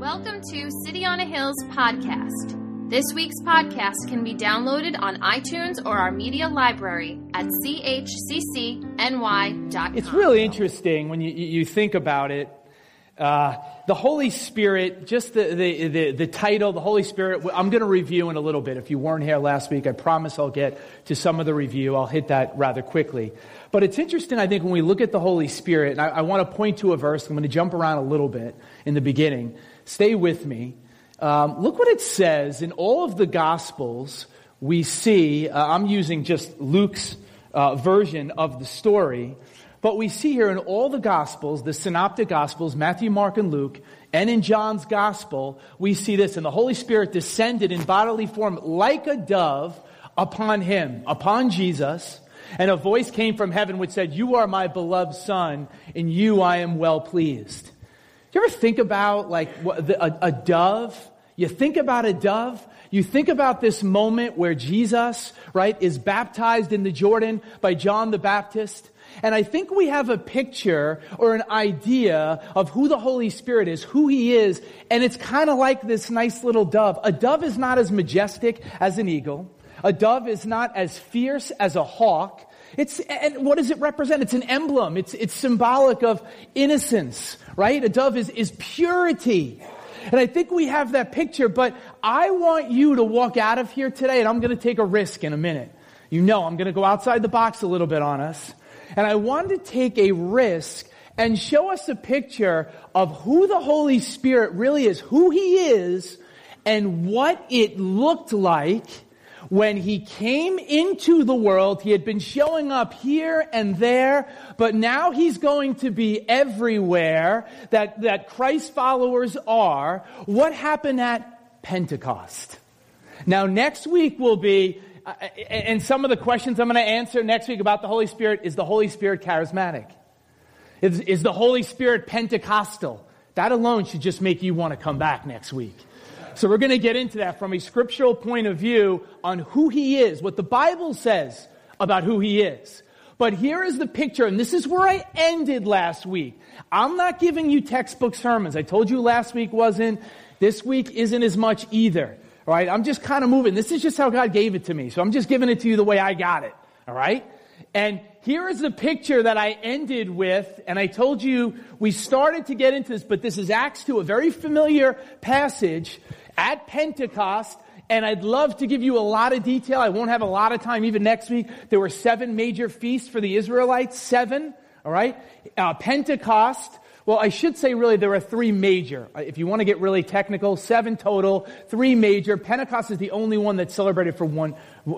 Welcome to City on a Hill's podcast. This week's podcast can be downloaded on iTunes or our media library at chccny.com. It's really interesting when you think about it. The Holy Spirit, just the title, the Holy Spirit, I'm going to review in a little bit. If you weren't here last week, I promise I'll get to some of the review. I'll hit that rather quickly. But it's interesting, I think, when we look at the Holy Spirit, and I want to point to a verse. I'm going to jump around a little bit in the beginning. Stay with me. Look what it says in all of the Gospels. We see, I'm using just Luke's version of the story, but we see here in all the Gospels, the Synoptic Gospels, Matthew, Mark, and Luke, and in John's Gospel, we see this. And the Holy Spirit descended in bodily form like a dove upon him, upon Jesus. And a voice came from heaven which said, "You are my beloved Son, in you I am well pleased." Do you ever think about a dove? You think about a dove. You think about this moment where Jesus, right, is baptized in the Jordan by John the Baptist. And I think we have a picture or an idea of who the Holy Spirit is, who He is. And it's kind of like this nice little dove. A dove is not as majestic as an eagle. A dove is not as fierce as a hawk. And what does it represent? It's an emblem. It's symbolic of innocence, right? A dove is purity. And I think we have that picture, but I want you to walk out of here today, and I'm going to take a risk in a minute. You know, I'm going to go outside the box a little bit on us. And I wanted to take a risk and show us a picture of who the Holy Spirit really is, who He is, and what it looked like when He came into the world. He had been showing up here and there, but now He's going to be everywhere that Christ followers are. What happened at Pentecost? Now, next week will be, and some of the questions I'm going to answer next week about the Holy Spirit, is the Holy Spirit charismatic? Is the Holy Spirit Pentecostal? That alone should just make you want to come back next week. So we're going to get into that from a scriptural point of view on who He is, what the Bible says about who He is. But here is the picture, and this is where I ended last week. I'm not giving you textbook sermons. I told you last week wasn't. This week isn't as much either. All right? I'm just kind of moving. This is just how God gave it to me. So I'm just giving it to you the way I got it. All right? And here is the picture that I ended with, and I told you we started to get into this, but this is Acts 2, a very familiar passage at Pentecost, and I'd love to give you a lot of detail. I won't have a lot of time even next week. There were 7 major feasts for the Israelites, 7, all right? Pentecost, well, I should say really there were 3 major. If you want to get really technical, 7 total, 3 major. Pentecost is the only one that's celebrated for one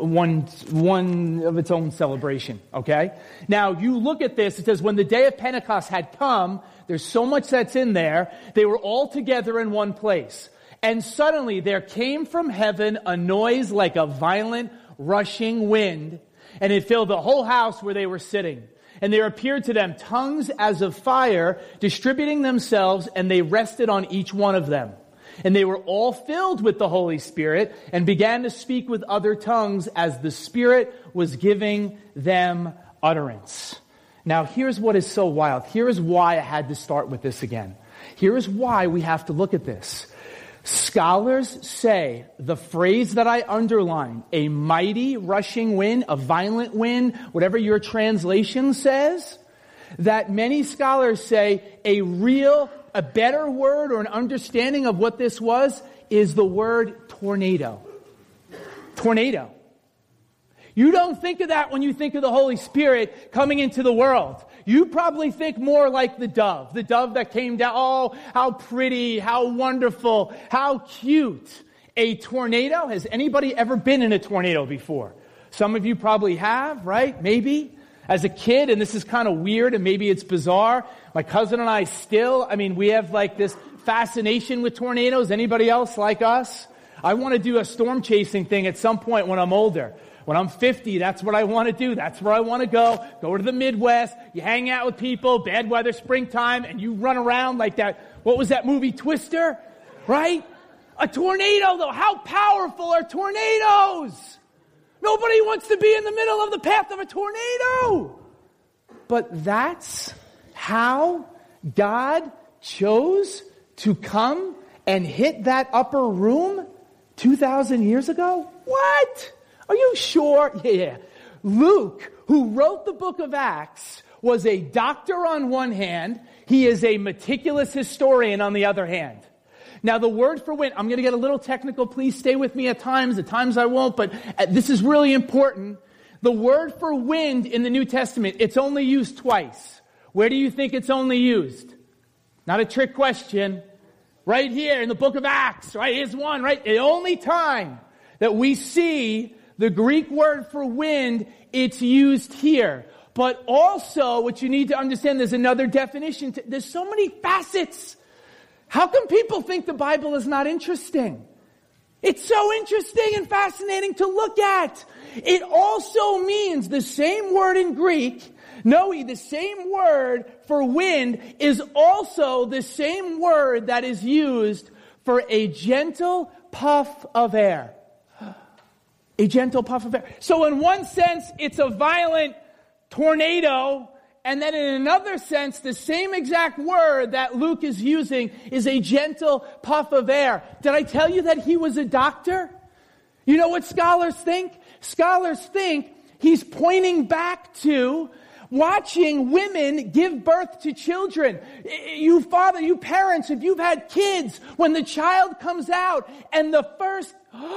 of its own celebration, okay? Now, you look at this, it says, when the day of Pentecost had come, there's so much that's in there, they were all together in one place. And suddenly there came from heaven a noise like a violent rushing wind, and it filled the whole house where they were sitting. And there appeared to them tongues as of fire, distributing themselves, and they rested on each one of them. And they were all filled with the Holy Spirit, and began to speak with other tongues as the Spirit was giving them utterance. Now here's what is so wild. Here is why I had to start with this again. Here is why we have to look at this. Scholars say the phrase that I underline, a mighty rushing wind, a violent wind, whatever your translation says, that many scholars say a better word or an understanding of what this was is the word tornado. Tornado. You don't think of that when you think of the Holy Spirit coming into the world. You probably think more like the dove that came down. Oh, how pretty, how wonderful, how cute. A tornado, has anybody ever been in a tornado before? Some of you probably have, right? Maybe. As a kid, and this is kind of weird and maybe it's bizarre, my cousin and I we have like this fascination with tornadoes. Anybody else like us? I want to do a storm chasing thing at some point when I'm older. When I'm 50, that's what I want to do. That's where I want to go. Go to the Midwest. You hang out with people, bad weather, springtime, and you run around like that. What was that movie, Twister? Right? A tornado, though. How powerful are tornadoes? Nobody wants to be in the middle of the path of a tornado. But that's how God chose to come and hit that upper room 2,000 years ago? What? Are you sure? Yeah. Luke, who wrote the book of Acts, was a doctor on one hand. He is a meticulous historian on the other hand. Now, the word for wind, I'm going to get a little technical. Please stay with me at times I won't, but this is really important. The word for wind in the New Testament, it's only used twice. Where do you think it's only used? Not a trick question. Right here in the book of Acts, right? Here's one, right? The only time that we see the Greek word for wind, it's used here. But also, what you need to understand, there's another definition. There's so many facets. How come people think the Bible is not interesting? It's so interesting and fascinating to look at. It also means the same word in Greek. No, the same word for wind is also the same word that is used for a gentle puff of air. A gentle puff of air. So in one sense, it's a violent tornado. And then in another sense, the same exact word that Luke is using is a gentle puff of air. Did I tell you that he was a doctor? You know what scholars think? Scholars think he's pointing back to watching women give birth to children. You parents, if you've had kids, when the child comes out and the first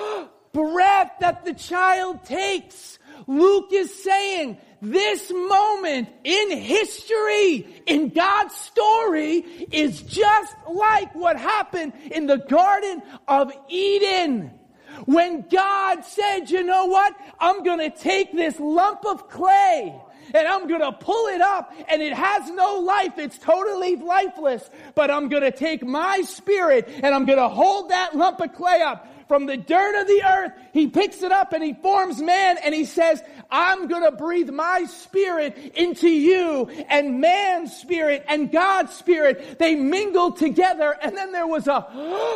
breath that the child takes, Luke is saying, this moment in history, in God's story, is just like what happened in the Garden of Eden. When God said, you know what? I'm going to take this lump of clay and I'm going to pull it up and it has no life. It's totally lifeless. But I'm going to take my spirit and I'm going to hold that lump of clay up. From the dirt of the earth, he picks it up and he forms man and he says, I'm going to breathe my spirit into you, and man's spirit and God's spirit, they mingled together. And then there was a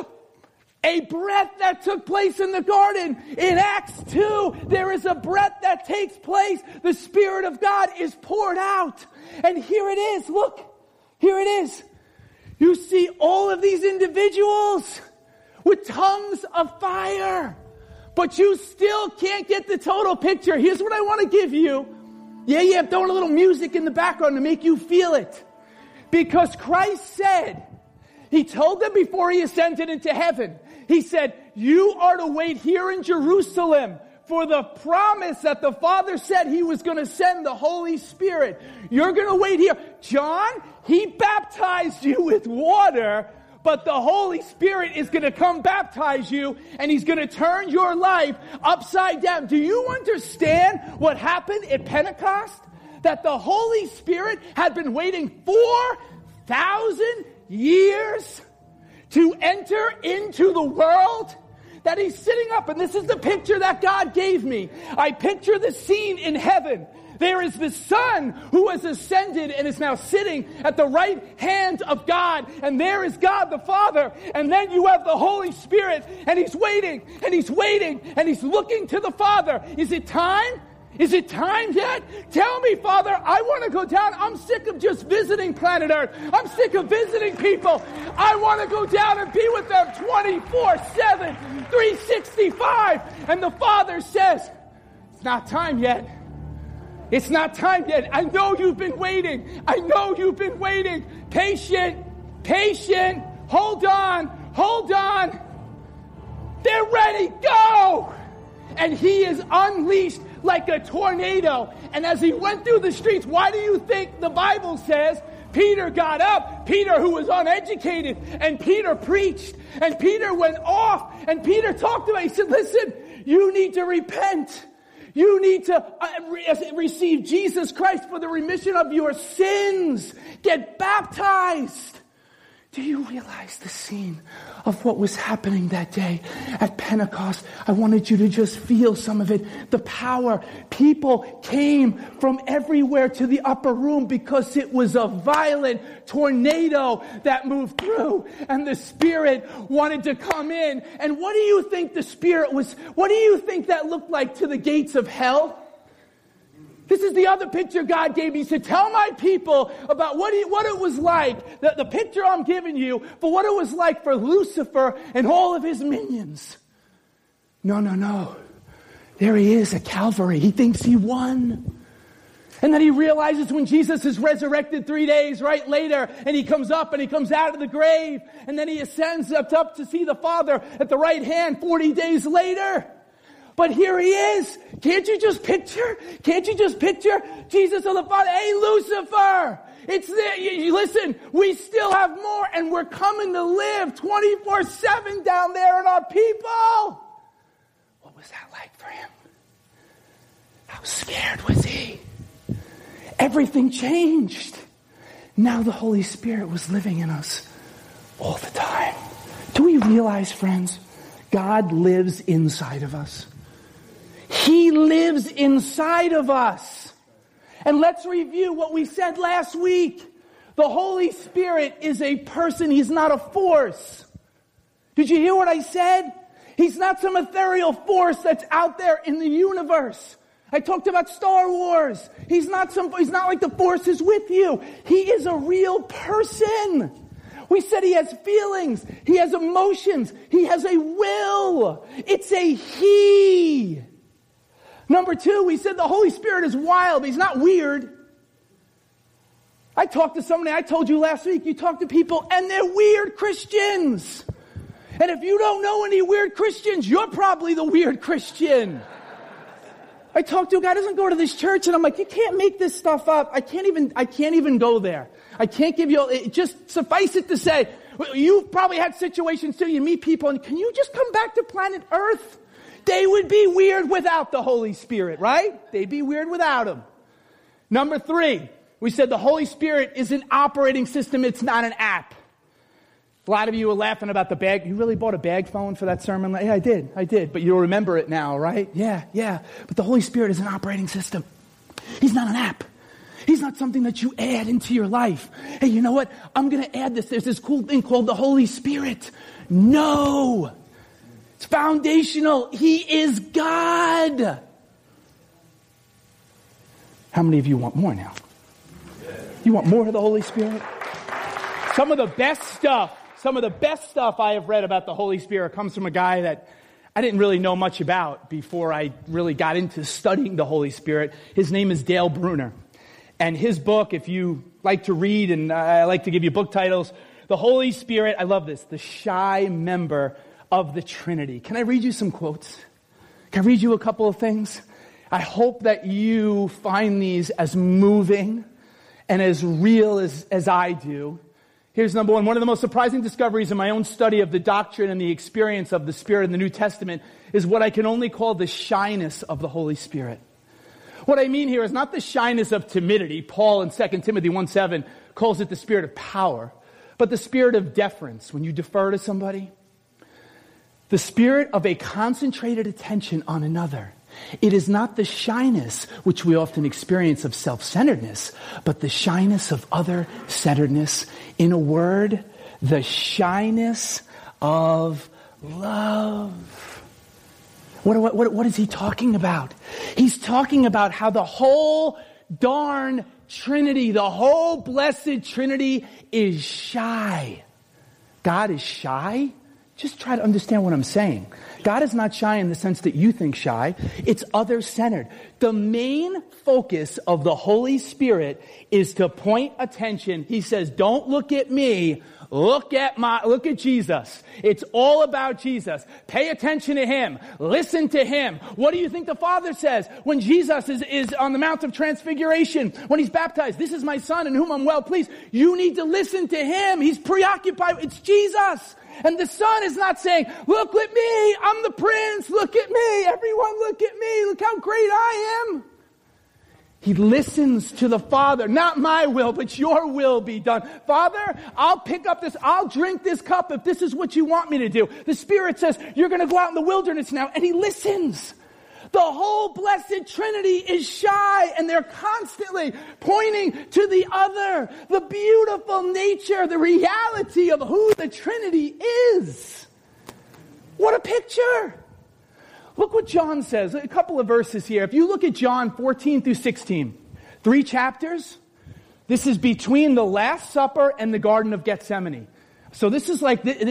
breath that took place in the garden. In Acts 2, there is a breath that takes place. The Spirit of God is poured out. And here it is. Look, here it is. You see all of these individuals with tongues of fire. But you still can't get the total picture. Here's what I want to give you. Yeah, I'm throwing a little music in the background to make you feel it. Because Christ said, he told them before he ascended into heaven, he said, you are to wait here in Jerusalem for the promise that the Father said he was going to send the Holy Spirit. You're going to wait here. John, he baptized you with water, but the Holy Spirit is going to come baptize you, and he's going to turn your life upside down. Do you understand what happened at Pentecost? That the Holy Spirit had been waiting 4,000 years to enter into the world? That he's sitting up, and this is the picture that God gave me. I picture the scene in heaven. There is the Son who has ascended and is now sitting at the right hand of God. And there is God the Father. And then you have the Holy Spirit. And he's waiting, and he's waiting, and he's looking to the Father. Is it time? Is it time yet? Tell me, Father, I want to go down. I'm sick of just visiting planet Earth. I'm sick of visiting people. I want to go down and be with them 24/7, 365. And the Father says, it's not time yet. It's not time yet. I know you've been waiting. I know you've been waiting. Patient. Hold on. They're ready. Go! And he is unleashed like a tornado. And as he went through the streets, why do you think the Bible says Peter got up? Peter, who was uneducated, and Peter preached. And Peter went off, and Peter talked to him. He said, listen, you need to repent. You need to receive Jesus Christ for the remission of your sins. Get baptized. Do you realize the scene of what was happening that day at Pentecost? I wanted you to just feel some of it. The power. People came from everywhere to the upper room because it was a violent tornado that moved through, and the Spirit wanted to come in. And what do you think the Spirit was? What do you think that looked like to the gates of hell? This is the other picture God gave me. He said, tell my people about what it was like, the picture I'm giving you for what it was like for Lucifer and all of his minions. No. There he is at Calvary. He thinks he won. And then he realizes when Jesus is resurrected 3 days right later, and he comes up and he comes out of the grave, and then he ascends up to see the Father at the right hand 40 days later. But here he is. Can't you just picture Jesus or the Father? Hey, Lucifer, it's there. Listen, we still have more, and we're coming to live 24/7 down there in our people. What was that like for him? How scared was he? Everything changed. Now the Holy Spirit was living in us all the time. Do we realize, friends, God lives inside of us? He lives inside of us. And let's review what we said last week. The Holy Spirit is a person. He's not a force. Did you hear what I said? He's not some ethereal force that's out there in the universe. I talked about Star Wars. He's not like the Force is with you. He is a real person. We said he has feelings. He has emotions. He has a will. It's a he. Number 2, we said the Holy Spirit is wild, but he's not weird. I talked to somebody, I told you last week, you talk to people and they're weird Christians. And if you don't know any weird Christians, you're probably the weird Christian. I talked to a guy who doesn't go to this church, and I'm like, you can't make this stuff up. I can't even go there. I can't give you, just suffice it to say, you've probably had situations too, you meet people, and can you just come back to planet Earth? They would be weird without the Holy Spirit, right? They'd be weird without him. Number 3, we said the Holy Spirit is an operating system, it's not an app. A lot of you were laughing about the bag. You really bought a bag phone for that sermon? Yeah, I did. But you'll remember it now, right? Yeah. But the Holy Spirit is an operating system. He's not an app. He's not something that you add into your life. Hey, you know what? I'm going to add this. There's this cool thing called the Holy Spirit. No. It's foundational. He is God. How many of you want more now? You want more of the Holy Spirit? Some of the best stuff I have read about the Holy Spirit comes from a guy that I didn't really know much about before I really got into studying the Holy Spirit. His name is Dale Bruner. And his book, if you like to read, and I like to give you book titles, The Holy Spirit, I love this, the shy member of the Trinity. Can I read you some quotes? Can I read you a couple of things? I hope that you find these as moving and as real as I do. Here's number 1. One of the most surprising discoveries in my own study of the doctrine and the experience of the Spirit in the New Testament is what I can only call the shyness of the Holy Spirit. What I mean here is not the shyness of timidity. Paul in 2 Timothy 1:7 calls it the spirit of power, but the spirit of deference when you defer to somebody. The spirit of a concentrated attention on another. It is not the shyness which we often experience of self-centeredness, but the shyness of other-centeredness. In a word, the shyness of love. What is he talking about? He's talking about how the whole darn Trinity, the whole blessed Trinity is shy. God is shy? Just try to understand what I'm saying. God is not shy in the sense that you think shy. It's other-centered. The main focus of the Holy Spirit is to point attention. He says, don't look at me. Look at Jesus. It's all about Jesus. Pay attention to him. Listen to him. What do you think the Father says when Jesus is on the Mount of Transfiguration, when he's baptized? This is my Son in whom I'm well pleased. You need to listen to him. He's preoccupied. It's Jesus. And the Son is not saying, look at me. I'm the Prince. Look at me. Everyone look at me. Look how great I am. He listens to the Father. Not my will, but your will be done. Father, I'll pick up this. I'll drink this cup if this is what you want me to do. The Spirit says, you're going to go out in the wilderness now. And he listens. The whole blessed Trinity is shy, and they're constantly pointing to the other, the beautiful nature, the reality of who the Trinity is. What a picture. Look what John says. A couple of verses here. If you look at John 14 through 16, 3 chapters. This is between the Last Supper and the Garden of Gethsemane. So this is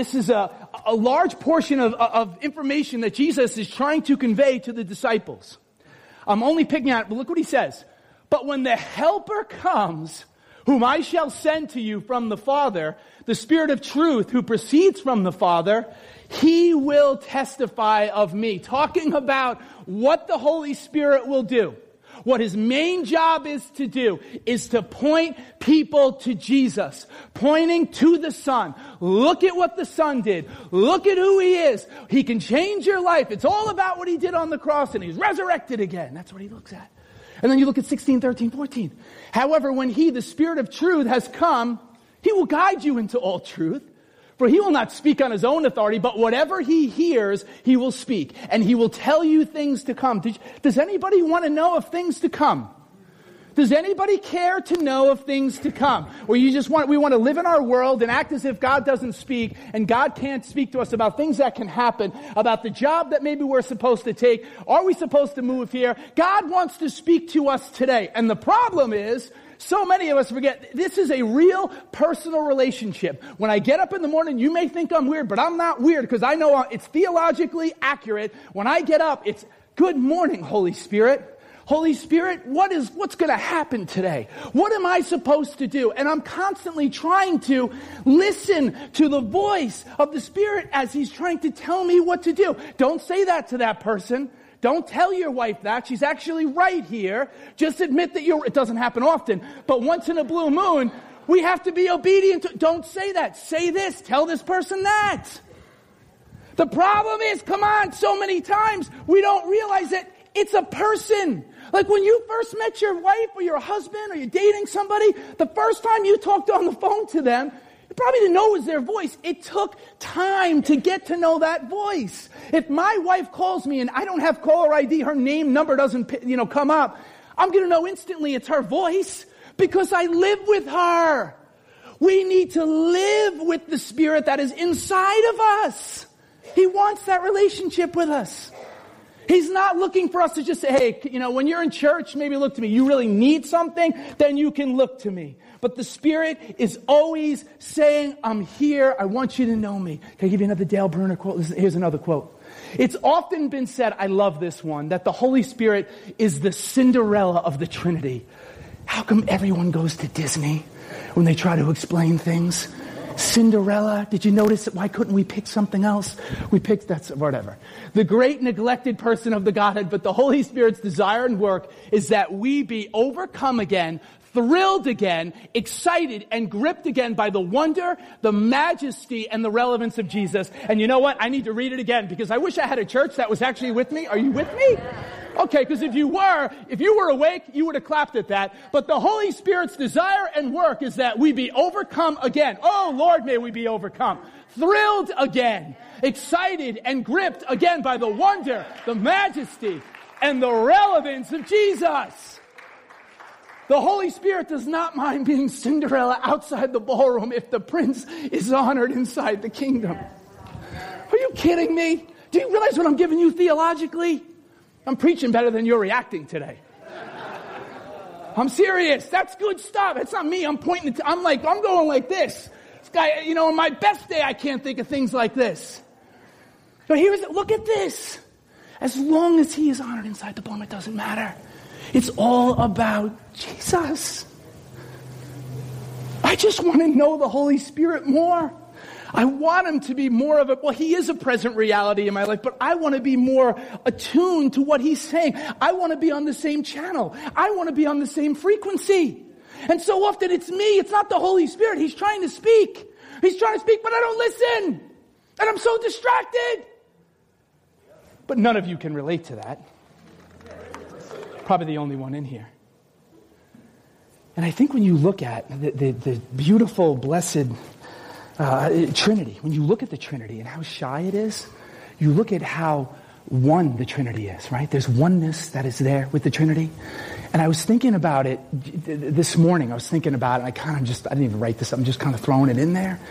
a large portion of information that Jesus is trying to convey to the disciples. I'm only picking out, but look what he says. But when the Helper comes, whom I shall send to you from the Father, the Spirit of truth who proceeds from the Father, he will testify of me. Talking about what the Holy Spirit will do. What his main job is to do is to point people to Jesus, pointing to the Son. Look at what the Son did. Look at who he is. He can change your life. It's all about what he did on the cross, and he's resurrected again. That's what he looks at. And then you look at 16, 13, 14. However, when he, the Spirit of truth, has come, he will guide you into all truth. For he will not speak on his own authority, but whatever he hears, he will speak. And he will tell you things to come. Does anybody want to know of things to come? Does anybody care to know of things to come? Or we want to live in our world and act as if God doesn't speak, and God can't speak to us about things that can happen, about the job that maybe we're supposed to take. Are we supposed to move here? God wants to speak to us today. And the problem is, so many of us forget, this is a real personal relationship. When I get up in the morning, you may think I'm weird, but I'm not weird because I know it's theologically accurate. When I get up, it's good morning, Holy Spirit. Holy Spirit, what's going to happen today? What am I supposed to do? And I'm constantly trying to listen to the voice of the Spirit as he's trying to tell me what to do. Don't say that to that person. Don't tell your wife that. She's actually right here. Just admit that it doesn't happen often, but once in a blue moon, we have to be obedient. Don't say that. Say this. Tell this person that. The problem is, come on, so many times we don't realize that it's a person. Like when you first met your wife or your husband or you're dating somebody, the first time you talked on the phone to them, you probably didn't know it was their voice. It took time to get to know that voice. If my wife calls me and I don't have caller ID, her name, number doesn't, come up, I'm going to know instantly it's her voice because I live with her. We need to live with the Spirit that is inside of us. He wants that relationship with us. He's not looking for us to just say, hey, when you're in church, maybe look to me. You really need something, then you can look to me. But the Spirit is always saying, I'm here. I want you to know me. Can I give you another Dale Bruner quote? Here's another quote. It's often been said, I love this one, that the Holy Spirit is the Cinderella of the Trinity. How come everyone goes to Disney when they try to explain things? Cinderella, did you notice it? Why couldn't we pick something else? We picked whatever. The great neglected person of the Godhead, but the Holy Spirit's desire and work is that we be overcome again, thrilled again, excited and gripped again by the wonder, the majesty, and the relevance of Jesus. And you know what? I need to read it again because I wish I had a church that was actually with me. Are you with me? Okay, because if you were awake, you would have clapped at that. But the Holy Spirit's desire and work is that we be overcome again. Oh, Lord, may we be overcome. Thrilled again, excited and gripped again by the wonder, the majesty, and the relevance of Jesus. The Holy Spirit does not mind being Cinderella outside the ballroom if the prince is honored inside the kingdom. Are you kidding me? Do you realize what I'm giving you theologically? I'm preaching better than you're reacting today. I'm serious. That's good stuff. It's not me. I'm pointing. I'm going like this. This guy, on my best day, I can't think of things like this. But look at this. As long as he is honored inside the ballroom, it doesn't matter. It's all about Jesus. I just want to know the Holy Spirit more. I want him to be more of he is a present reality in my life, but I want to be more attuned to what he's saying. I want to be on the same channel. I want to be on the same frequency. And so often it's me. It's not the Holy Spirit. He's trying to speak. He's trying to speak, but I don't listen. And I'm so distracted. But none of you can relate to that. Probably the only one in here. And I think when you look at the beautiful, blessed Trinity, when you look at the Trinity and how shy it is, you look at how one the Trinity is, right? There's oneness that is there with the Trinity. And I was thinking about it this morning. I was thinking about it. I didn't even write this up. I'm just kind of throwing it in there.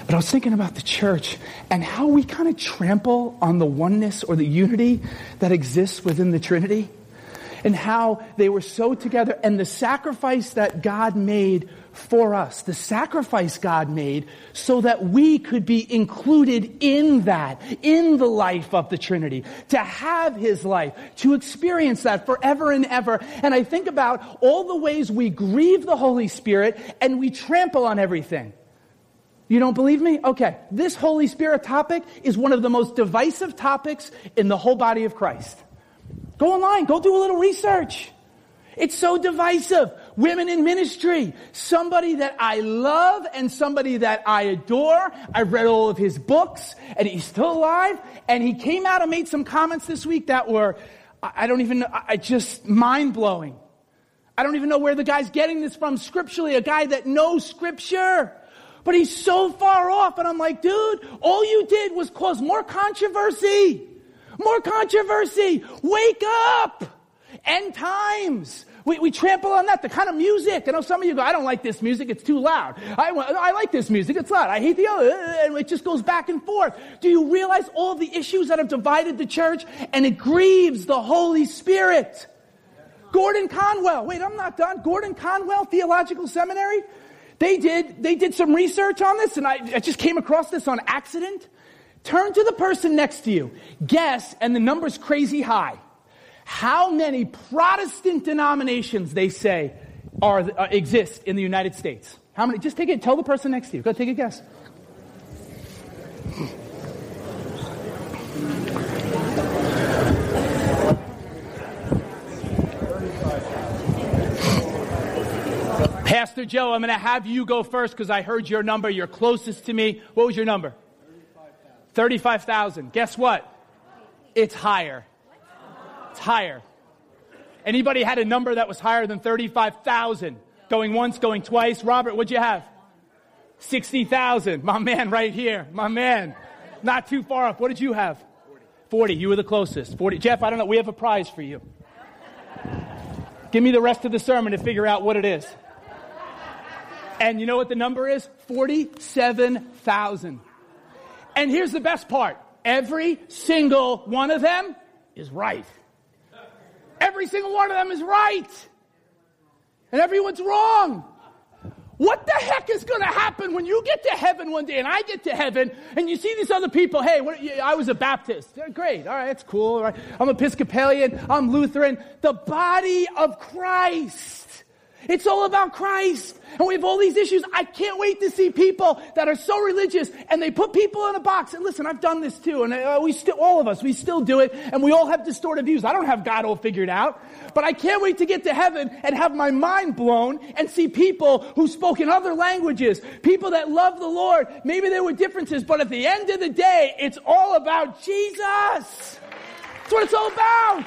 But I was thinking about the church and how we kind of trample on the oneness or the unity that exists within the Trinity, and how they were so together, and the sacrifice that God made for us, the sacrifice God made so that we could be included in that, in the life of the Trinity, to have his life, to experience that forever and ever. And I think about all the ways we grieve the Holy Spirit and we trample on everything. You don't believe me? Okay. This Holy Spirit topic is one of the most divisive topics in the whole body of Christ. Go online. Go do a little research. It's so divisive. Women in ministry. Somebody that I love and somebody that I adore. I've read all of his books and he's still alive. And he came out and made some comments this week that were, just mind-blowing. I don't even know where the guy's getting this from scripturally. A guy that knows scripture. But he's so far off. And I'm like, dude, all you did was cause more controversy. More controversy. Wake up. End times. We trample on that. The kind of music. I know some of you go, I don't like this music. It's too loud. I like this music. It's loud. I hate the other. And it just goes back and forth. Do you realize all the issues that have divided the church? And it grieves the Holy Spirit. Gordon Conwell. Wait, I'm not done. Gordon Conwell Theological Seminary. They did some research on this, and I just came across this on accident. Turn to the person next to you. Guess, and the number's crazy high, how many Protestant denominations they say exist in the United States. How many? Just tell the person next to you. Go take a guess. Pastor Joe, I'm going to have you go first because I heard your number. You're closest to me. What was your number? 35,000. Guess what? It's higher. It's higher. Anybody had a number that was higher than 35,000? Going once, going twice. Robert, what'd you have? 60,000. My man right here. My man. Not too far up. What did you have? 40. You were the closest. 40. Jeff, I don't know. We have a prize for you. Give me the rest of the sermon to figure out what it is. And you know what the number is? 47,000. And here's the best part. Every single one of them is right. Every single one of them is right. And everyone's wrong. What the heck is going to happen when you get to heaven one day and I get to heaven and you see these other people? Hey, I was a Baptist. Great. All right, that's cool. All right. I'm Episcopalian. I'm Lutheran. The body of Christ. It's all about Christ. And we have all these issues. I can't wait to see people that are so religious and they put people in a box. And listen, I've done this too. And all of us, we still do it. And we all have distorted views. I don't have God all figured out. But I can't wait to get to heaven and have my mind blown and see people who spoke in other languages. People that love the Lord. Maybe there were differences, but at the end of the day, it's all about Jesus. That's what it's all about.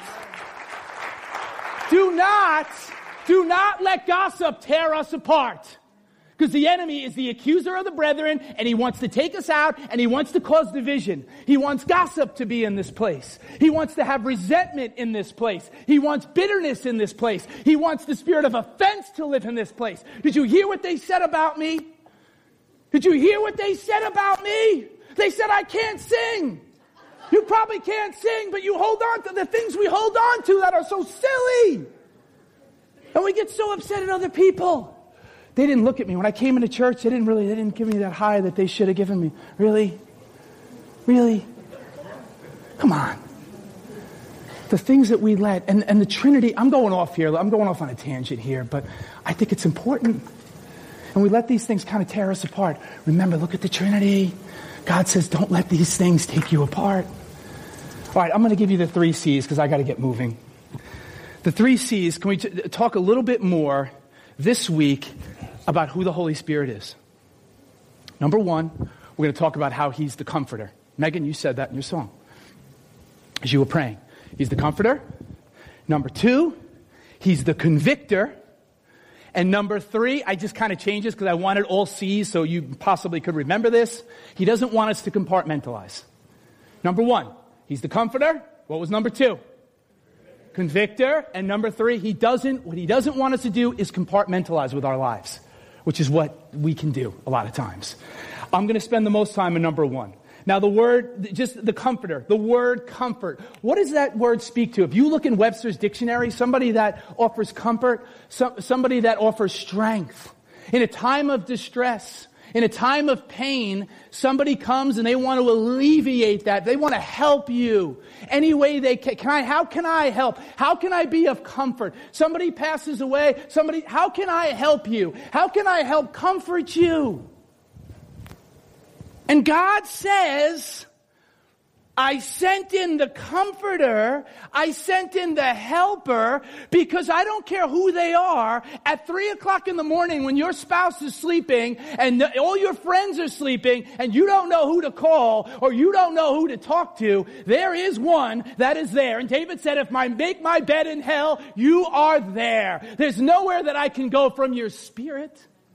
Do not let gossip tear us apart. Because the enemy is the accuser of the brethren, and he wants to take us out, and he wants to cause division. He wants gossip to be in this place. He wants to have resentment in this place. He wants bitterness in this place. He wants the spirit of offense to live in this place. Did you hear what they said about me? Did you hear what they said about me? They said I can't sing. You probably can't sing, but you hold on to the things we hold on to that are so silly. And we get so upset at other people. They didn't look at me. When I came into church, they didn't give me that high that they should have given me. Really? Really? Come on. The things that we let, and the Trinity, I'm going off here. I'm going off on a tangent here, but I think it's important. And we let these things kind of tear us apart. Remember, look at the Trinity. God says, don't let these things take you apart. All right, I'm going to give you the 3 C's because I got to get moving. The 3 C's, can we talk a little bit more this week about who the Holy Spirit is? Number 1, we're going to talk about how he's the comforter. Megan, you said that in your song as you were praying. He's the comforter. Number 2, he's the convictor. And number 3, I just kind of changed this because I wanted all C's so you possibly could remember this. He doesn't want us to compartmentalize. Number 1, he's the comforter. What was number 2? Convictor. And number 3, what he doesn't want us to do is compartmentalize with our lives, which is what we can do a lot of times. I'm going to spend the most time on number 1. Now the word, just the comforter, the word comfort. What does that word speak to? If you look in Webster's dictionary, somebody that offers comfort, somebody that offers strength. In a time of distress, in a time of pain, somebody comes and they want to alleviate that. They want to help you any way they can. How can I help? How can I be of comfort? Somebody passes away. How can I help you? How can I help comfort you? And God says, I sent in the comforter, I sent in the helper, because I don't care who they are. At 3 o'clock in the morning when your spouse is sleeping and all your friends are sleeping and you don't know who to call or you don't know who to talk to, there is one that is there. And David said, if I make my bed in hell, you are there. There's nowhere that I can go from your spirit.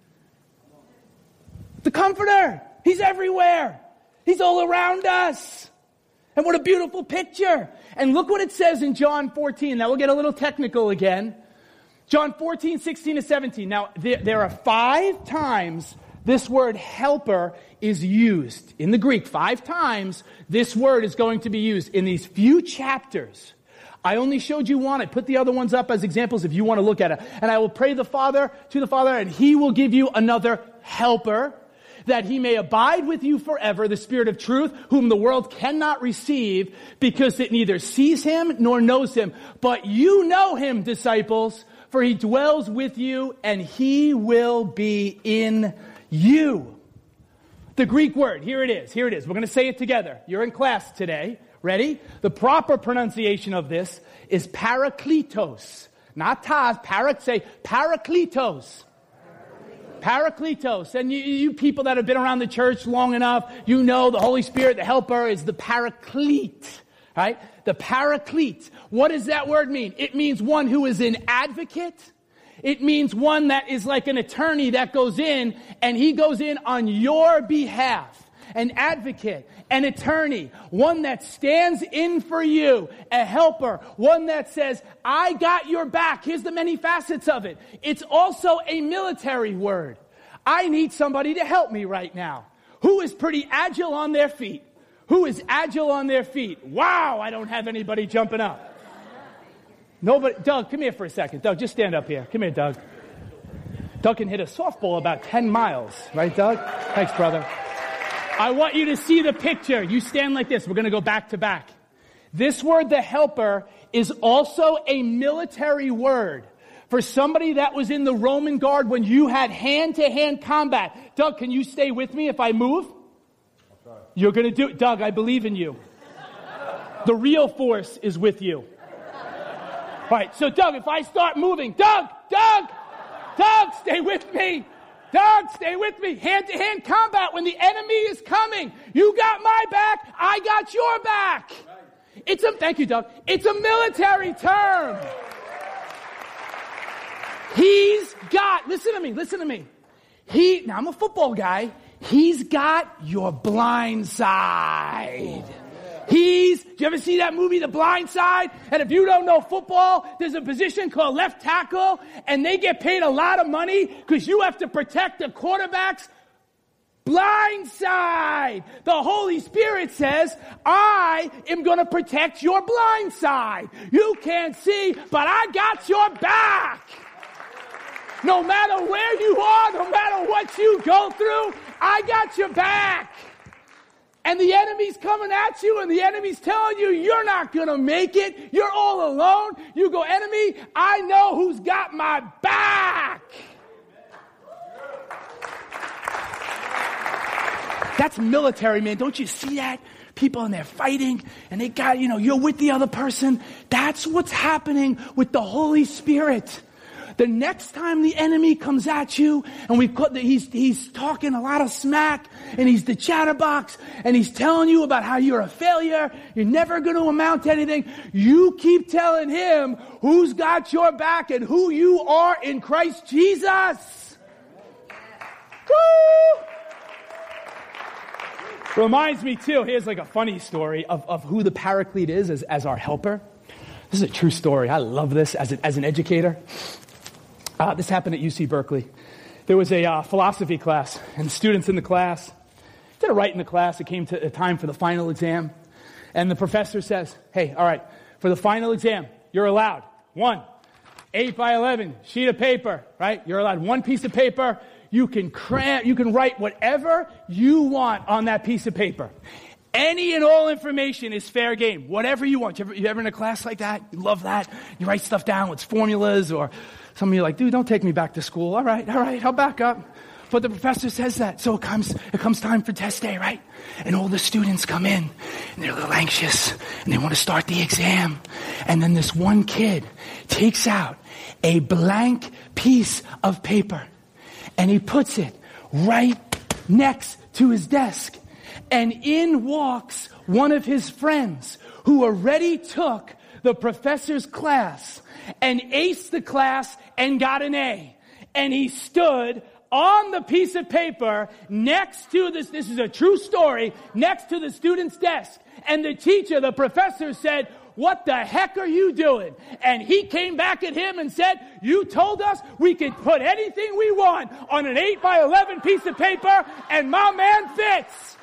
The comforter, he's everywhere. He's all around us. And what a beautiful picture. And look what it says in John 14. Now we'll get a little technical again. John 14, 16 to 17. Now there are 5 times this word helper is used. In the Greek, 5 times this word is going to be used in these few chapters. I only showed you one. I put the other ones up as examples if you want to look at it. And I will pray to the Father, and he will give you another helper, that he may abide with you forever, the Spirit of truth, whom the world cannot receive, because it neither sees him nor knows him. But you know him, disciples, for he dwells with you, and he will be in you. The Greek word, here it is. We're going to say it together. You're in class today. Ready? The proper pronunciation of this is parakletos. Not tas, say parakletos. Parakletos. And you people that have been around the church long enough, you know the Holy Spirit, the helper, is the paraclete. Right? The paraclete. What does that word mean? It means one who is an advocate. It means one that is like an attorney that goes in, and he goes in on your behalf. An advocate, an attorney, one that stands in for you, a helper, one that says, I got your back. Here's the many facets of it. It's also a military word. I need somebody to help me right now. Who is pretty agile on their feet? Who is agile on their feet? Wow, I don't have anybody jumping up. Nobody. Doug, come here for a second. Doug, just stand up here. Come here, Doug. Doug can hit a softball about 10 miles. Right, Doug? Thanks, brother. I want you to see the picture. You stand like this. We're going to go back to back. This word, the helper, is also a military word for somebody that was in the Roman guard when you had hand-to-hand combat. Doug, can you stay with me if I move? You're going to do it. Doug, I believe in you. The real force is with you. All right, so Doug, if I start moving, Doug, stay with me. Doug, stay with me. Hand-to-hand combat when the enemy is coming. You got my back. I got your back. Thank you, Doug. It's a military term. Listen to me. Now I'm a football guy. He's got your blind side. Do you ever see that movie, The Blind Side? And if you don't know football, there's a position called left tackle, and they get paid a lot of money because you have to protect the quarterback's blind side. The Holy Spirit says, I am going to protect your blind side. You can't see, but I got your back. No matter where you are, no matter what you go through, I got your back. And the enemy's coming at you, and the enemy's telling you, you're not going to make it. You're all alone. You go, enemy, I know who's got my back. That's military, man. Don't you see that? People and they're fighting, and they got, you're with the other person. That's what's happening with the Holy Spirit. The next time the enemy comes at you, and he's talking a lot of smack, and he's the chatterbox, and he's telling you about how you're a failure, you're never going to amount to anything, you keep telling him who's got your back and who you are in Christ Jesus. Woo! Reminds me too, here's like a funny story of who the Paraclete is as our helper. This is a true story. I love this as an educator. This happened at UC Berkeley. There was a philosophy class, and the students in the class, Instead of writing the class, it came to a time for the final exam. And the professor says, hey, all right, for the final exam, you're allowed 1 8x11 sheet of paper, right? You're allowed 1 piece of paper. You can write whatever you want on that piece of paper. Any and all information is fair game. Whatever you want. You ever in a class like that? You love that? You write stuff down with formulas, or some of you are like, dude, don't take me back to school. All right, I'll back up. But the professor says that. So it comes time for test day, right? And all the students come in, and they're a little anxious, and they want to start the exam. And then this one kid takes out a blank piece of paper, and he puts it right next to his desk. And in walks one of his friends who already took the professor's class and aced the class and got an A. And he stood on the piece of paper next to this is a true story, next to the student's desk. And the teacher, the professor, said, what the heck are you doing? And he came back at him and said, you told us we could put anything we want on an 8x11 piece of paper, and my man fits.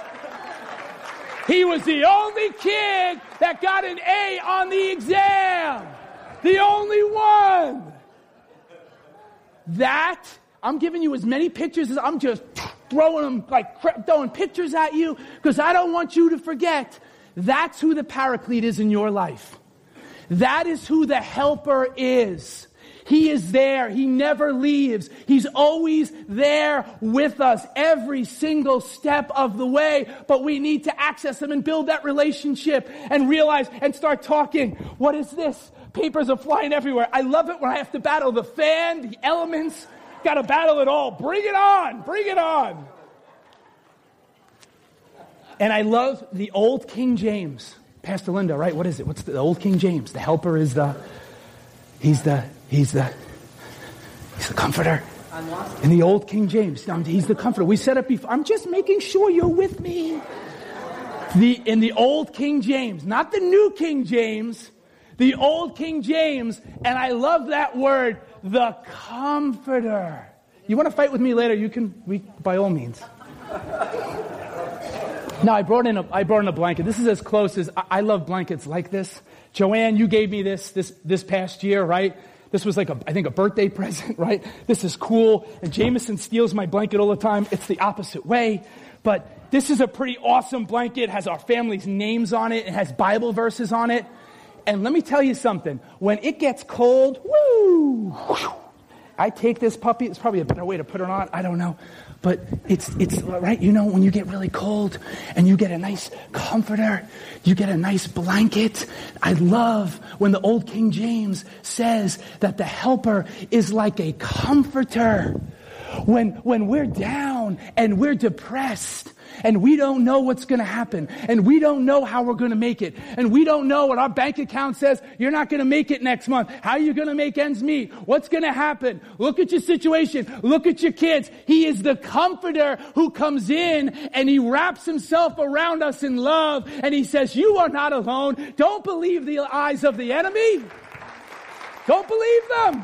He was the only kid that got an A on the exam. The only one. That, I'm giving you as many pictures as I'm just throwing pictures at you, because I don't want you to forget. That's who the Paraclete is in your life. That is who the Helper is. He is there. He never leaves. He's always there with us every single step of the way. But we need to access Him and build that relationship and realize and start talking. What is this? Papers are flying everywhere. I love it when I have to battle the fan, the elements. Got to battle it all. Bring it on. Bring it on. And I love the old King James. Pastor Linda, right? What is it? What's the old King James? The Helper is He's the Comforter. In the old King James, He's the Comforter. We said it before. I'm just making sure you're with me. In the old King James, not the new King James, the old King James, and I love that word, the Comforter. You want to fight with me later? By all means. Now, I brought in a blanket. This is as close as I love blankets like this. Joanne, you gave me this past year, right? This was like I think a birthday present, right? This is cool. And Jameson steals my blanket all the time. It's the opposite way. But this is a pretty awesome blanket. It has our family's names on it. It has Bible verses on it. And let me tell you something. When it gets cold, woo! I take this puppy. It's probably a better way to put it on. I don't know. But it's right, when you get really cold and you get a nice comforter, you get a nice blanket. I love when the old King James says that the Helper is like a comforter. When we're down and we're depressed and we don't know what's going to happen and we don't know how we're going to make it and we don't know what our bank account says, you're not going to make it next month. How are you going to make ends meet? What's going to happen? Look at your situation. Look at your kids. He is the Comforter who comes in and He wraps Himself around us in love and He says, you are not alone. Don't believe the eyes of the enemy. Don't believe them.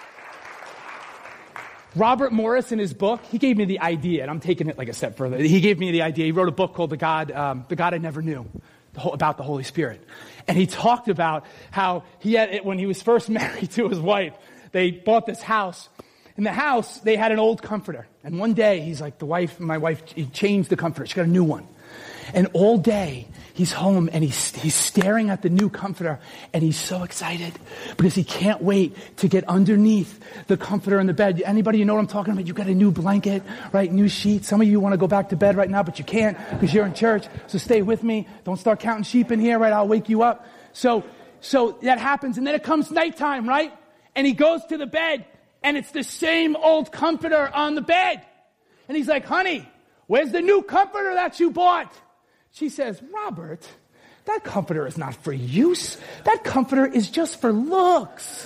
Robert Morris, in his book, he gave me the idea, and I'm taking it like a step further. He gave me the idea. He wrote a book called The God I Never Knew, about the Holy Spirit. And he talked about how he had it when he was first married to his wife. They bought this house. In the house, they had an old comforter. And one day, he's like, my wife, he changed the comforter. She got a new one. And all day, he's home and he's staring at the new comforter and he's so excited because he can't wait to get underneath the comforter in the bed. Anybody know what I'm talking about? You got a new blanket, right? New sheet. Some of you want to go back to bed right now, but you can't because you're in church. So stay with me. Don't start counting sheep in here, right? I'll wake you up. So that happens. And then it comes nighttime, right? And he goes to the bed and it's the same old comforter on the bed. And he's like, honey, where's the new comforter that you bought? She says, Robert, that comforter is not for use. That comforter is just for looks.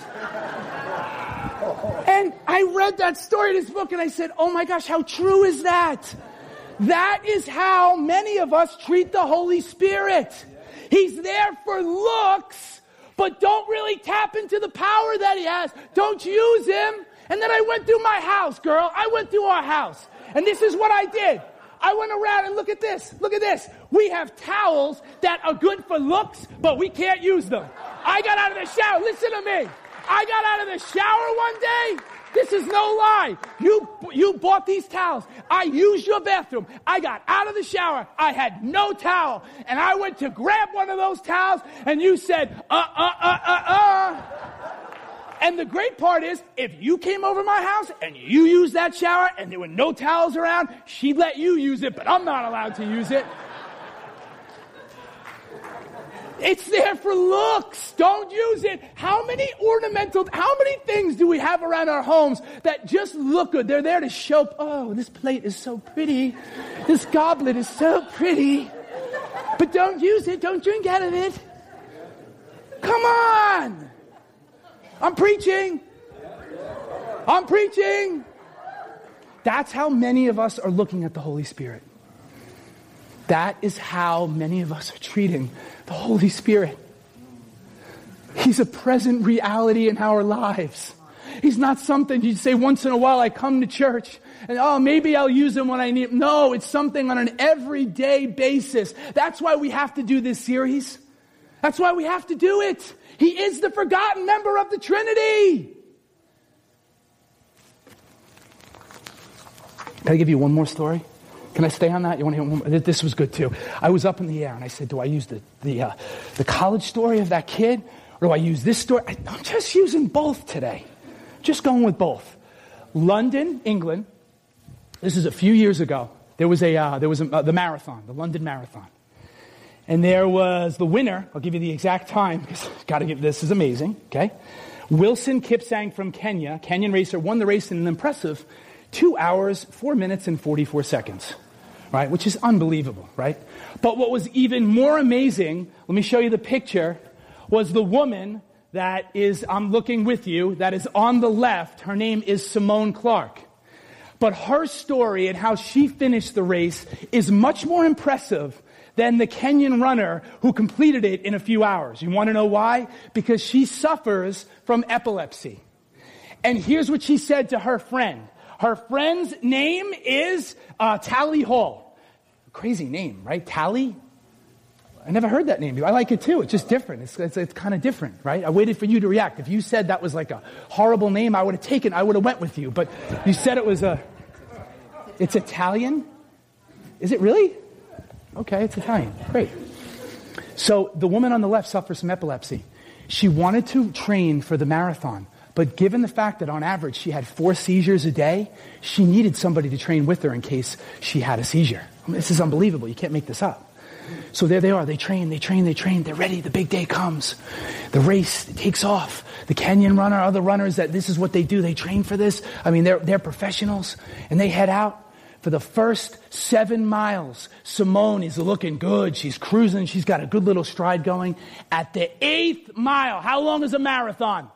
And I read that story in his book and I said, oh my gosh, how true is that? That is how many of us treat the Holy Spirit. He's there for looks, but don't really tap into the power that He has. Don't use Him. And then I went through my house, girl. I went through our house. And this is what I did. I went around and look at this. We have towels that are good for looks, but we can't use them. I got out of the shower. Listen to me. I got out of the shower one day. This is no lie. You bought these towels. I used your bathroom. I got out of the shower. I had no towel. And I went to grab one of those towels, and you said, And the great part is, if you came over my house and you used that shower and there were no towels around, she'd let you use it, but I'm not allowed to use it. It's there for looks. Don't use it. How many things do we have around our homes that just look good? They're there to show, oh, this plate is so pretty. This goblet is so pretty. But don't use it. Don't drink out of it. Come on. I'm preaching. That's how many of us are looking at the Holy Spirit. That is how many of us are treating the Holy Spirit. He's a present reality in our lives. He's not something you say once in a while, I come to church and maybe I'll use him when I need him. No, it's something on an everyday basis. That's why we have to do this series. That's why we have to do it. He is the forgotten member of the Trinity. Can I give you one more story? Can I stay on that? You want to hear one more? This was good too. I was up in the air and I said, do I use the college story of that kid? Or do I use this story? I'm just using both today. Just going with both. London, England. This is a few years ago. There was the marathon, the London Marathon. And there was the winner. I'll give you the exact time because this is amazing. Okay. Wilson Kipsang from Kenya, Kenyan racer, won the race in an impressive 2 hours, 4 minutes, and 44 seconds. Right? Which is unbelievable, right? But what was even more amazing, let me show you the picture, was the woman that is, I'm looking with you, that is on the left. Her name is Simone Clark. But her story and how she finished the race is much more impressive than the Kenyan runner who completed it in a few hours. You want to know why? Because she suffers from epilepsy. And here's what she said to her friend. Her friend's name is Tally Hall. Crazy name, right? Tally? I never heard that name. I like it too. It's just different. It's kind of different, right? I waited for you to react. If you said that was like a horrible name, I would have went with you. But you said it's Italian? Is it really? Okay, it's Italian. Great. So the woman on the left suffers from epilepsy. She wanted to train for the marathon, but given the fact that on average she had 4 seizures a day, she needed somebody to train with her in case she had a seizure. I mean, this is unbelievable. You can't make this up. So there they are. They train. They're ready. The big day comes. The race takes off. The Kenyan runner, other runners, this is what they do. They train for this. I mean, they're professionals. And they head out. For the first 7 miles, Simone is looking good. She's cruising. She's got a good little stride going. At the 8th mile, how long is a marathon?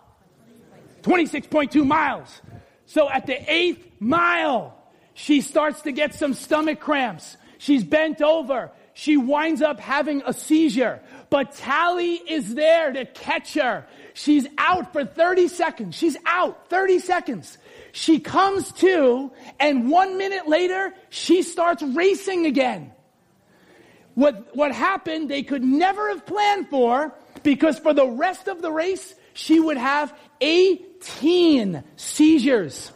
26.2 miles. So at the 8th mile, she starts to get some stomach cramps. She's bent over. She winds up having a seizure. But Tally is there to catch her. She's out for 30 seconds. She's out 30 seconds. She comes to, and 1 minute later, she starts racing again. What happened, they could never have planned for, because for the rest of the race, she would have 18 seizures.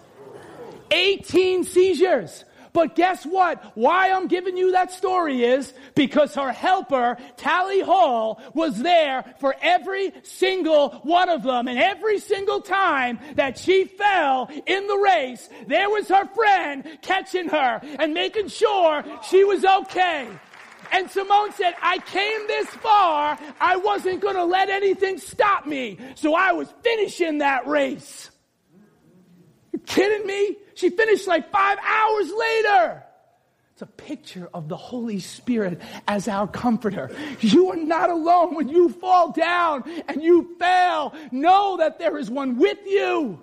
18 seizures. But guess what? Why I'm giving you that story is because her helper, Tally Hall, was there for every single one of them. And every single time that she fell in the race, there was her friend catching her and making sure she was okay. And Simone said, I came this far, I wasn't going to let anything stop me. So I was finishing that race. You kidding me? She finished like 5 hours later. It's a picture of the Holy Spirit as our comforter. You are not alone when you fall down and you fail. Know that there is one with you.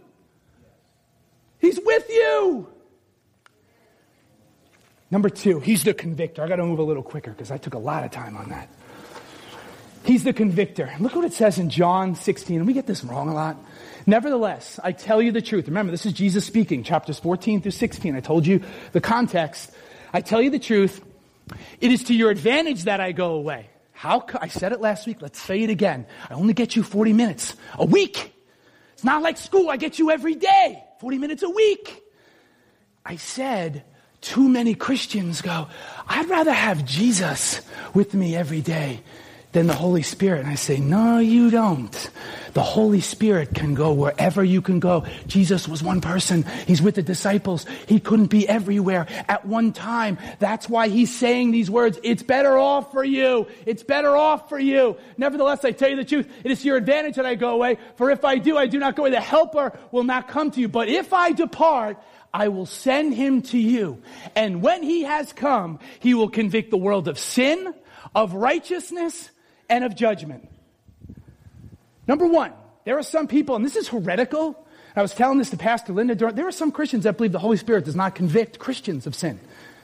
He's with you. Number 2, he's the convictor. I got to move a little quicker because I took a lot of time on that. He's the convictor. Look what it says in John 16. And we get this wrong a lot. Nevertheless, I tell you the truth. Remember, this is Jesus speaking, chapters 14 through 16. I told you the context. I tell you the truth, it is to your advantage that I go away. I said it last week, let's say it again. I only get you 40 minutes a week. It's not like school, I get you every day, 40 minutes a week. I said, too many Christians go, I'd rather have Jesus with me every day than the Holy Spirit. And I say, no, you don't. The Holy Spirit can go wherever you can go. Jesus was one person. He's with the disciples. He couldn't be everywhere at one time. That's why he's saying these words. It's better off for you. It's better off for you. Nevertheless, I tell you the truth. It is to your advantage that I go away. For if I do not go away. The Helper will not come to you. But if I depart, I will send him to you. And when he has come, he will convict the world of sin, of righteousness, and of judgment. Number one, there are some people, and this is heretical. I was telling this to Pastor Linda. There are some Christians that believe the Holy Spirit does not convict Christians of sin.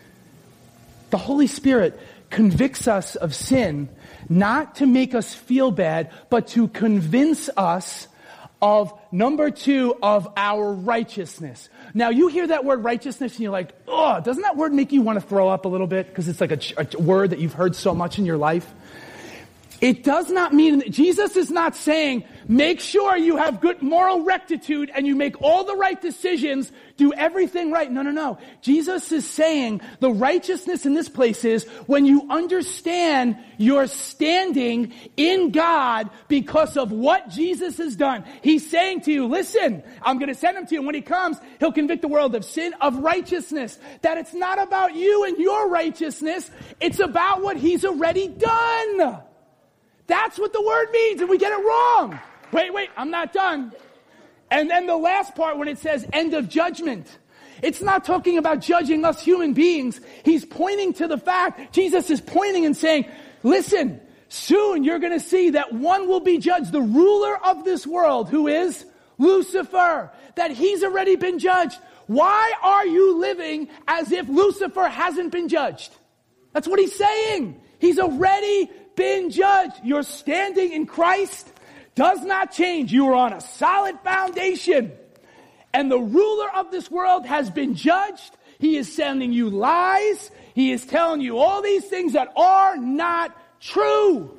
The Holy Spirit convicts us of sin not to make us feel bad, but to convince us of, number two, of our righteousness. Now, you hear that word righteousness and you're like, oh, doesn't that word make you want to throw up a little bit? Because it's like a word that you've heard so much in your life. It does not mean, Jesus is not saying, make sure you have good moral rectitude and you make all the right decisions, do everything right. No. Jesus is saying the righteousness in this place is when you understand your standing in God because of what Jesus has done. He's saying to you, listen, I'm going to send him to you. And when he comes, he'll convict the world of sin, of righteousness. That it's not about you and your righteousness. It's about what he's already done. That's what the word means, and we get it wrong. Wait, I'm not done. And then the last part when it says end of judgment. It's not talking about judging us human beings. He's pointing to the fact, Jesus is pointing and saying, listen, soon you're going to see that one will be judged, the ruler of this world, who is Lucifer, that he's already been judged. Why are you living as if Lucifer hasn't been judged? That's what he's saying. He's already been judged. Your standing in Christ does not change. You are on a solid foundation. And the ruler of this world has been judged. He is sending you lies. He is telling you all these things that are not true.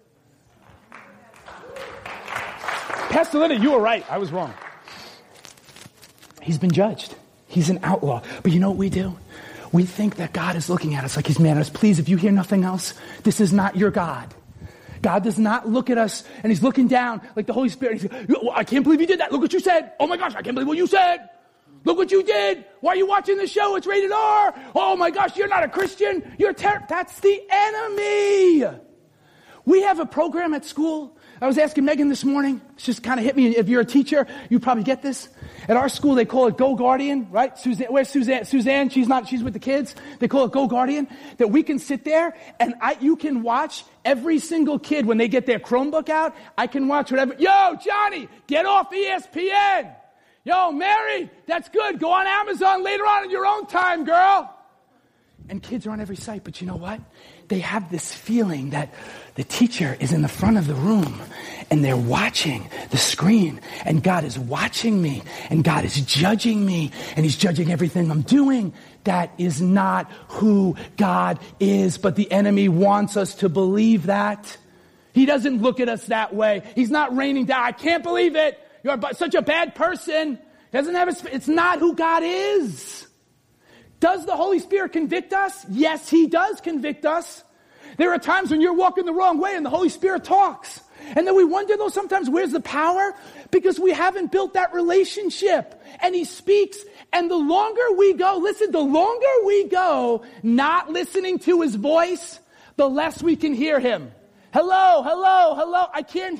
Pastor Linda, you were right. I was wrong. He's been judged. He's an outlaw. But you know what we do? We think that God is looking at us like he's mad at us. Please, if you hear nothing else, this is not your God. God does not look at us and he's looking down like the Holy Spirit. He's like, I can't believe you did that. Look what you said. Oh my gosh, I can't believe what you said. Look what you did. Why are you watching the show? It's rated R. Oh my gosh, you're not a Christian. That's the enemy. We have a program at school. I was asking Megan this morning. It's just kind of hit me. If you're a teacher, you probably get this. At our school, they call it Go Guardian, right? Where's Suzanne? Suzanne, she's with the kids. They call it Go Guardian. That we can sit there and you can watch every single kid when they get their Chromebook out. I can watch whatever. Yo, Johnny, get off ESPN. Yo, Mary, that's good. Go on Amazon later on in your own time, girl. And kids are on every site, but you know what? They have this feeling that the teacher is in the front of the room and they're watching the screen and God is watching me and God is judging me and he's judging everything I'm doing. That is not who God is, but the enemy wants us to believe that. He doesn't look at us that way. He's not raining down. I can't believe it. You're such a bad person. It's not who God is. Does the Holy Spirit convict us? Yes, he does convict us. There are times when you're walking the wrong way and the Holy Spirit talks. And then we wonder though sometimes, where's the power? Because we haven't built that relationship. And he speaks. And the longer we go, the longer we go not listening to his voice, the less we can hear him. Hello. I can't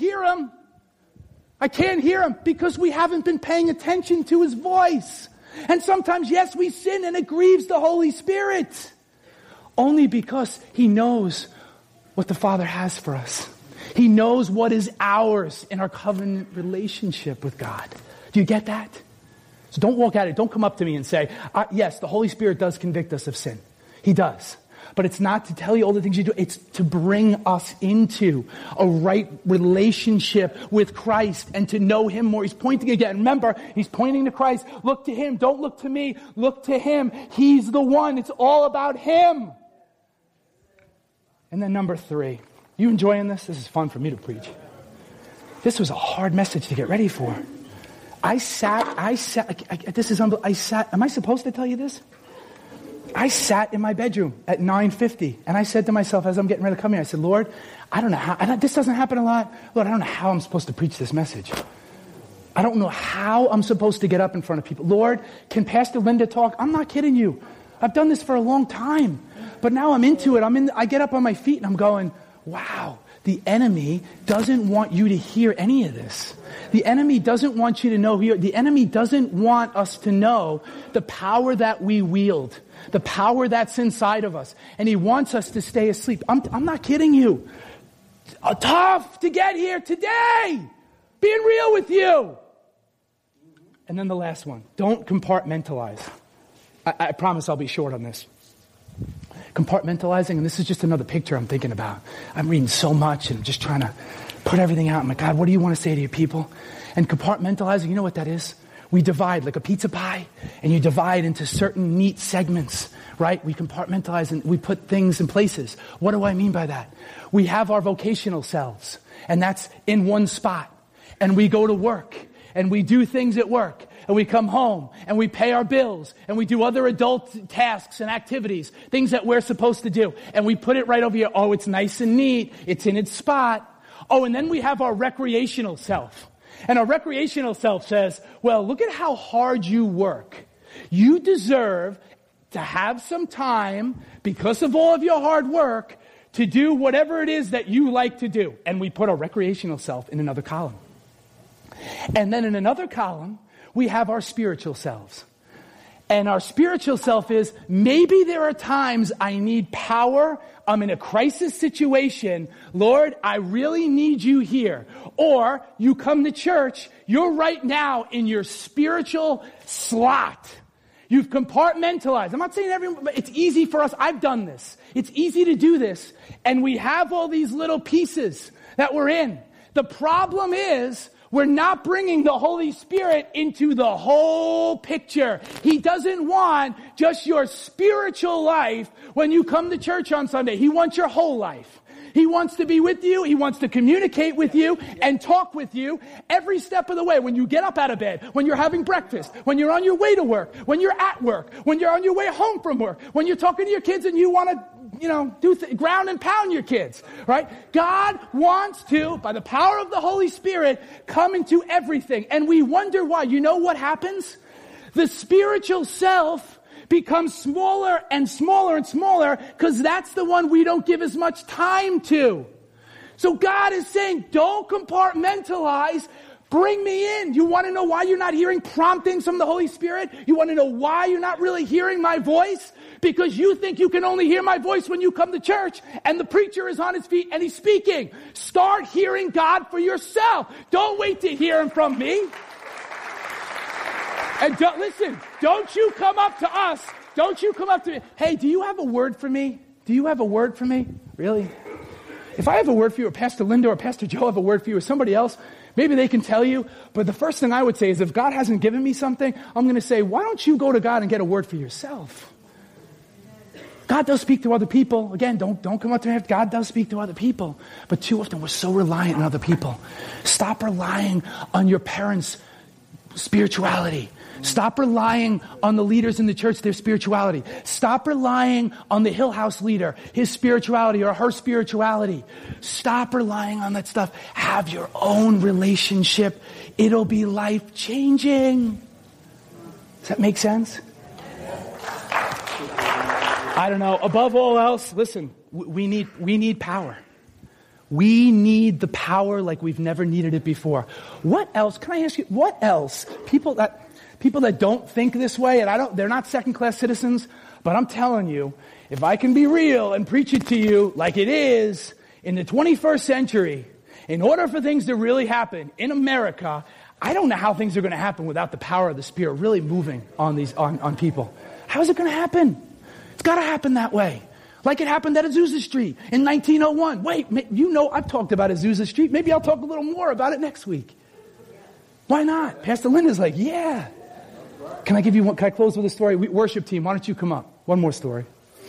hear him because we haven't been paying attention to his voice. And sometimes, yes, we sin and it grieves the Holy Spirit. Only because he knows what the Father has for us. He knows what is ours in our covenant relationship with God. Do you get that? So don't walk at it. Don't come up to me and say, yes, the Holy Spirit does convict us of sin. He does. But it's not to tell you all the things you do. It's to bring us into a right relationship with Christ and to know him more. He's pointing again. Remember, he's pointing to Christ. Look to him. Don't look to me. Look to him. He's the one. It's all about him. And then number 3. You enjoying this? This is fun for me to preach. This was a hard message to get ready for. I sat, this is unbelievable. Am I supposed to tell you this? I sat in my bedroom at 9:50 and I said to myself as I'm getting ready to come here, I said, Lord, I don't know how, this doesn't happen a lot. Lord, I don't know how I'm supposed to preach this message. I don't know how I'm supposed to get up in front of people. Lord, can Pastor Linda talk? I'm not kidding you. I've done this for a long time, but now I'm into it. I get up on my feet and I'm going, wow, the enemy doesn't want you to hear any of this. The enemy doesn't want you to know the enemy doesn't want us to know the power that we wield, the power that's inside of us. And he wants us to stay asleep. I'm not kidding you. Tough to get here today. Being real with you. And then the last one. Don't compartmentalize. I promise I'll be short on this. Compartmentalizing, and this is just another picture I'm thinking about. I'm reading so much and just trying to put everything out. I'm like, God, what do you want to say to your people? And compartmentalizing, you know what that is? We divide like a pizza pie, and you divide into certain neat segments, right? We compartmentalize and we put things in places. What do I mean by that? We have our vocational selves, and that's in one spot. And we go to work, and we do things at work. And we come home and we pay our bills and we do other adult tasks and activities, things that we're supposed to do. And we put it right over here. Oh, it's nice and neat. It's in its spot. Oh, and then we have our recreational self. And our recreational self says, well, look at how hard you work. You deserve to have some time because of all of your hard work to do whatever it is that you like to do. And we put our recreational self in another column. And then in another column, we have our spiritual selves. And our spiritual self is, maybe there are times I need power. I'm in a crisis situation. Lord, I really need you here. Or you come to church, you're right now in your spiritual slot. You've compartmentalized. I'm not saying everyone, but it's easy for us. I've done this. It's easy to do this. And we have all these little pieces that we're in. The problem is, we're not bringing the Holy Spirit into the whole picture. He doesn't want just your spiritual life when you come to church on Sunday. He wants your whole life. He wants to be with you. He wants to communicate with you and talk with you every step of the way. When you get up out of bed, when you're having breakfast, when you're on your way to work, when you're at work, when you're on your way home from work, when you're talking to your kids and you want to ground and pound your kids, right? God wants to, by the power of the Holy Spirit, come into everything. And we wonder why. You know what happens? The spiritual self becomes smaller and smaller and smaller because that's the one we don't give as much time to. So God is saying, don't compartmentalize. Bring me in. You want to know why you're not hearing promptings from the Holy Spirit? You want to know why you're not really hearing my voice? Because you think you can only hear my voice when you come to church and the preacher is on his feet and he's speaking. Start hearing God for yourself. Don't wait to hear him from me. And listen, don't you come up to us. Don't you come up to me. Hey, do you have a word for me? Do you have a word for me? Really? If I have a word for you, or Pastor Linda or Pastor Joe have a word for you, or somebody else, maybe they can tell you. But the first thing I would say is if God hasn't given me something, I'm going to say, why don't you go to God and get a word for yourself? God does speak to other people. Again, don't come up to me. God does speak to other people. But too often we're so reliant on other people. Stop relying on your parents' spirituality. Stop relying on the leaders in the church, their spirituality. Stop relying on the Hill House leader, his spirituality or her spirituality. Stop relying on that stuff. Have your own relationship. It'll be life-changing. Does that make sense? I don't know. Above all else, listen, we need power. We need the power like we've never needed it before. What else? Can I ask you, what else? People that don't think this way, and they're not second-class citizens, but I'm telling you, if I can be real and preach it to you like it is in the 21st century, in order for things to really happen in America, I don't know how things are going to happen without the power of the Spirit really moving on people. How is it going to happen? It's got to happen that way. Like it happened at Azusa Street in 1901. Wait, I've talked about Azusa Street. Maybe I'll talk a little more about it next week. Why not? Pastor Linda's like, yeah. Can I close with a story? Worship team, why don't you come up? One more story.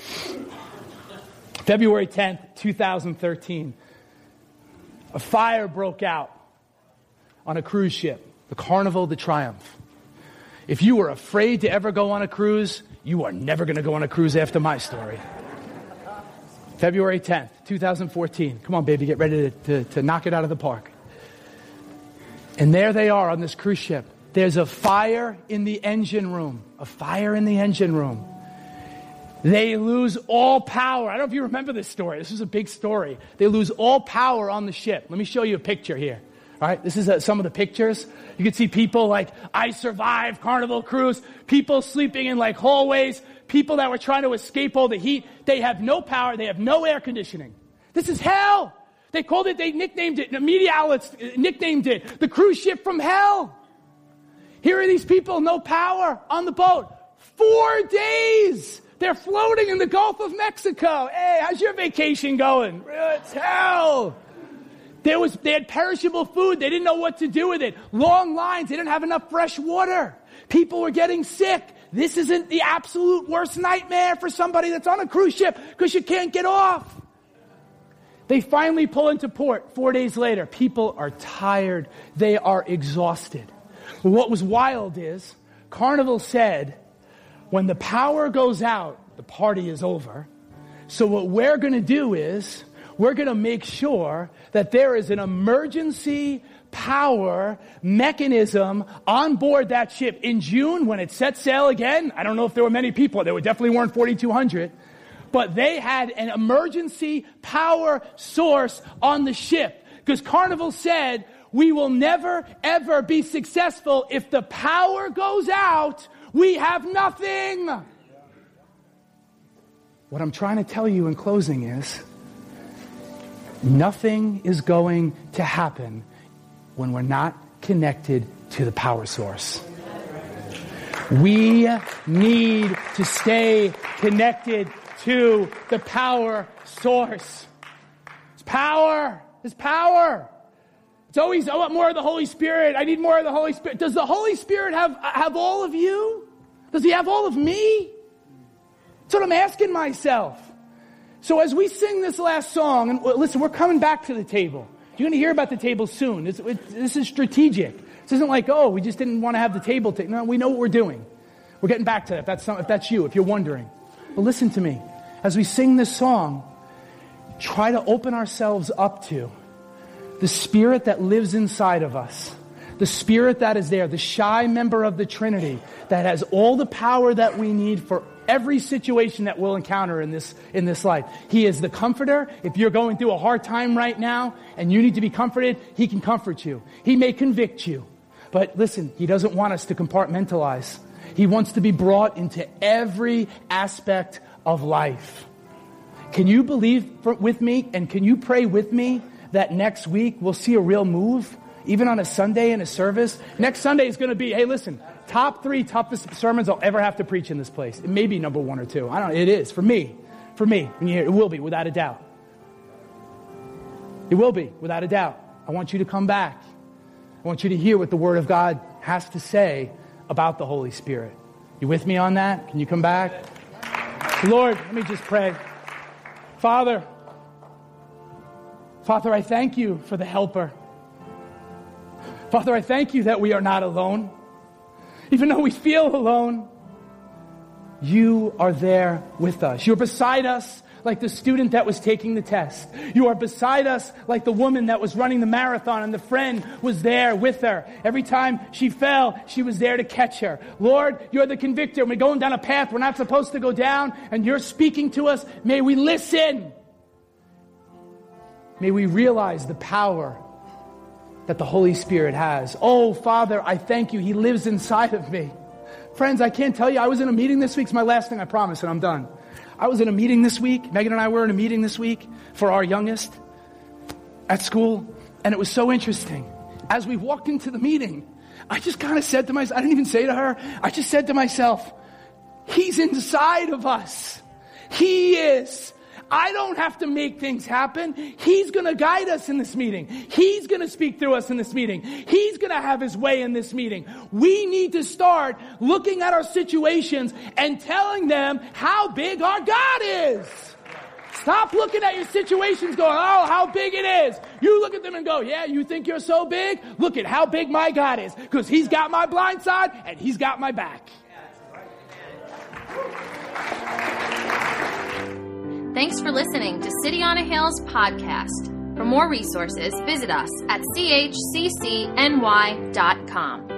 February 10th, 2013. A fire broke out on a cruise ship, the Carnival de Triumph. If you were afraid to ever go on a cruise, you are never going to go on a cruise after my story. February 10th, 2014. Come on, baby, get ready to knock it out of the park. And there they are on this cruise ship. There's a fire in the engine room. A fire in the engine room. They lose all power. I don't know if you remember this story. This is a big story. They lose all power on the ship. Let me show you a picture here. All right, this is some of the pictures. You can see people like, I survived Carnival Cruise. People sleeping in like hallways. People that were trying to escape all the heat. They have no power. They have no air conditioning. This is hell. They nicknamed it, the media outlets nicknamed it, the cruise ship from hell. Here are these people, no power on the boat. 4 days. They're floating in the Gulf of Mexico. Hey, how's your vacation going? It's hell. They had perishable food. They didn't know what to do with it. Long lines. They didn't have enough fresh water. People were getting sick. This isn't the absolute worst nightmare for somebody that's on a cruise ship because you can't get off. They finally pull into port 4 days later. People are tired. They are exhausted. What was wild is Carnival said, when the power goes out, the party is over. So what we're going to do is we're going to make sure that there is an emergency power mechanism on board that ship. In June, when it set sail again, I don't know if there were many people. There definitely weren't 4,200. But they had an emergency power source on the ship. Because Carnival said, we will never, ever be successful if the power goes out. We have nothing. What I'm trying to tell you in closing is, nothing is going to happen when we're not connected to the power source. We need to stay connected to the power source. It's power. It's power. It's always, I want more of the Holy Spirit. I need more of the Holy Spirit. Does the Holy Spirit have all of you? Does he have all of me? That's what I'm asking myself. So as we sing this last song, and listen, we're coming back to the table. You're going to hear about the table soon. This is strategic. This isn't like, oh, we just didn't want to have the table. No, we know what we're doing. We're getting back to that. If that's you, if you're wondering. But listen to me. As we sing this song, try to open ourselves up to the Spirit that lives inside of us. The Spirit that is there, the shy member of the Trinity that has all the power that we need for every situation that we'll encounter in this life. He is the comforter. If you're going through a hard time right now and you need to be comforted, he can comfort you. He may convict you. But listen, he doesn't want us to compartmentalize. He wants to be brought into every aspect of life. Can you believe with me and can you pray with me that next week we'll see a real move? Even on a Sunday in a service. Next Sunday is going to be, hey, listen, top 3 toughest sermons I'll ever have to preach in this place. It may be number 1 or 2. I don't know. It is for me. When you hear it will be, without a doubt. It will be, without a doubt. I want you to come back. I want you to hear what the Word of God has to say about the Holy Spirit. You with me on that? Can you come back? Lord, let me just pray. Father, I thank you for the Helper. Father, I thank you that we are not alone. Even though we feel alone, you are there with us. You're beside us like the student that was taking the test. You are beside us like the woman that was running the marathon and the friend was there with her. Every time she fell, she was there to catch her. Lord, you're the convictor. We're going down a path we're not supposed to go down and you're speaking to us. May we listen. May we realize the power that the Holy Spirit has. Oh, Father, I thank you. He lives inside of me. Friends, I can't tell you. I was in a meeting this week. It's my last thing, I promise, and I'm done. I was in a meeting this week. Megan and I were in a meeting this week for our youngest at school, and it was so interesting. As we walked into the meeting, I just kind of said to myself, I didn't even say to her, I just said to myself, he's inside of us. He is. I don't have to make things happen. He's going to guide us in this meeting. He's going to speak through us in this meeting. He's going to have his way in this meeting. We need to start looking at our situations and telling them how big our God is. Stop looking at your situations going, oh, how big it is. You look at them and go, yeah, you think you're so big? Look at how big my God is, because he's got my blind side and he's got my back. Thanks for listening to City on a Hill's podcast. For more resources, visit us at chccny.com.